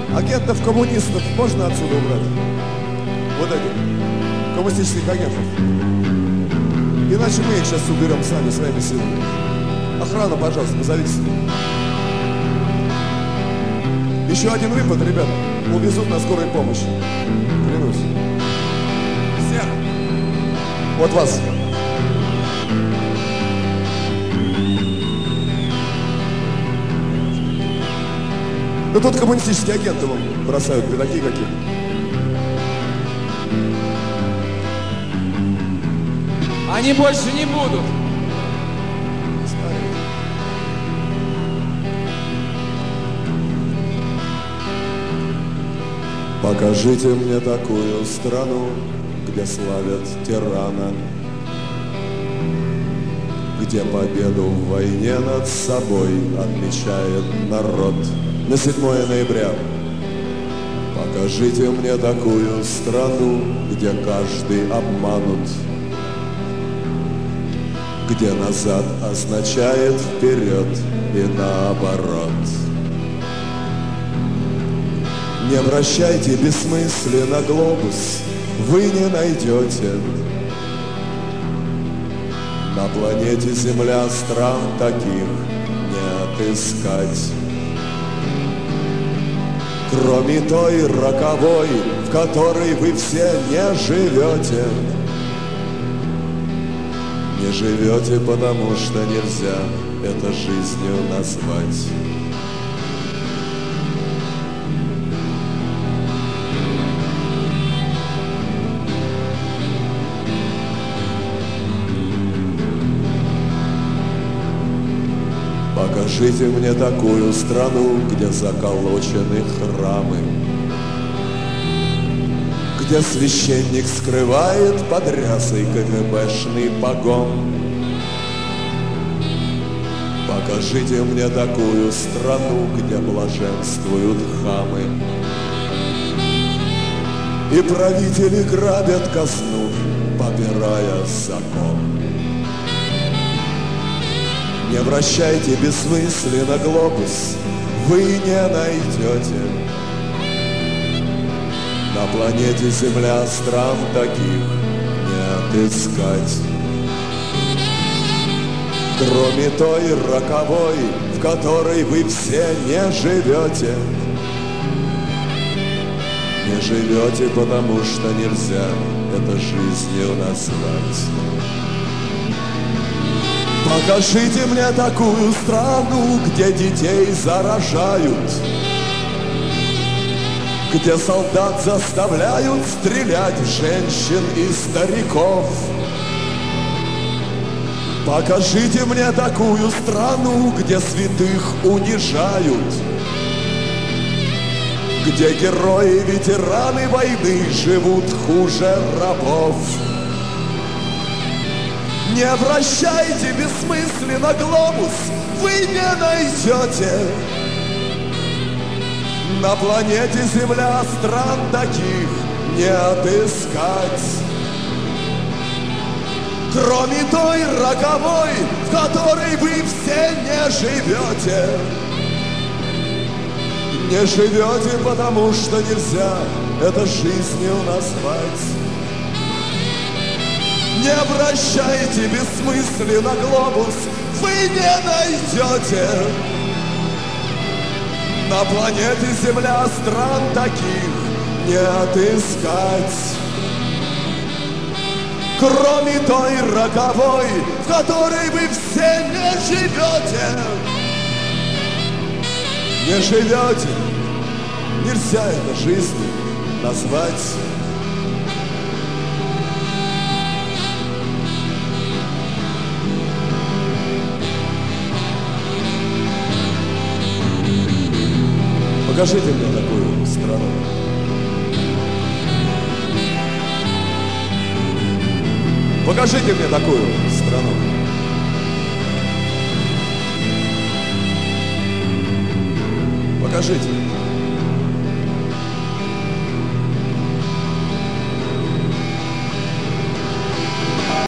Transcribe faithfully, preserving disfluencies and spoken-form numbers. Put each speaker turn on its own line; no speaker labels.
Агентов коммунистов можно отсюда убрать? Вот этих коммунистических агентов. Иначе мы их сейчас уберем сами, своими силами. Охрана, пожалуйста, позовите. Еще один выпад, ребята. Увезут на скорой помощи. Клянусь. Всех. Вот вас. Да тут коммунистические агенты вам бросают пятаки какие-то.
Они больше не будут.
Покажите мне такую страну, где славят тирана, где победу в войне над собой отмечает народ на седьмое ноября. Покажите мне такую страну, где каждый обманут, где назад означает вперед и наоборот. Не вращайте бессмысленно глобус, вы не найдете на планете Земля стран таких не отыскать. Кроме той роковой, в которой вы все не живете. Не живете, потому что нельзя это жизнью назвать. Покажите мне такую страну, где заколочены храмы, где священник скрывает под рясой КГБшный погон. Покажите мне такую страну, где блаженствуют хамы, и правители грабят казну, попирая закон. Не вращайте бессмысленно глобус, вы не найдете на планете Земля стран таких не отыскать. Кроме той роковой, в которой вы все не живете. Не живете, потому что нельзя это жизнью назвать. Покажите мне такую страну, где детей заражают, где солдат заставляют стрелять в женщин и стариков. Покажите мне такую страну, где святых унижают, где герои-ветераны войны живут хуже рабов. Не вращайте бессмысленно глобус, вы не найдете на планете Земля стран таких не отыскать. Кроме той роковой, в которой вы все не живете. Не живете, потому что нельзя это жизнью назвать. Не вращайте бессмысленно глобус, вы не найдете на планете Земля стран таких не отыскать. Кроме той роковой, в которой вы все не живете. Не живете, нельзя это жизнью назвать. Покажите мне такую страну. Покажите мне такую страну. Покажите.